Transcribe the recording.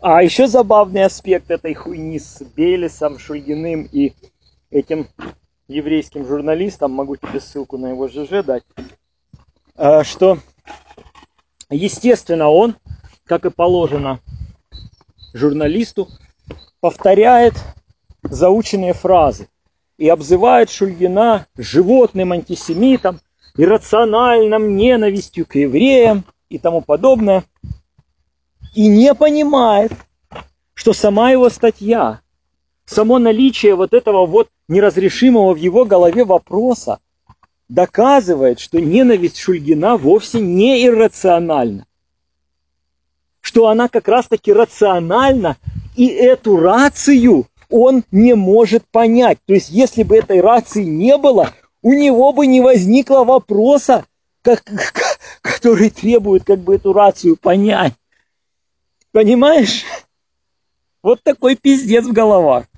А еще забавный аспект этой хуйни с Бейлисом, Шульгиным и этим еврейским журналистом, могу тебе ссылку на его ЖЖ дать, что, естественно, он, как и положено журналисту, повторяет заученные фразы и обзывает Шульгина животным антисемитом, иррациональным ненавистью к евреям и тому подобное. И не понимает, что сама его статья, само наличие вот этого вот неразрешимого в его голове вопроса доказывает, что ненависть Шульгина вовсе не иррациональна. Что она как раз-таки рациональна, и эту рацию он не может понять. То есть, если бы этой рации не было, у него бы не возникло вопроса, который требует как бы эту рацию понять. Понимаешь? Вот такой пиздец в головах.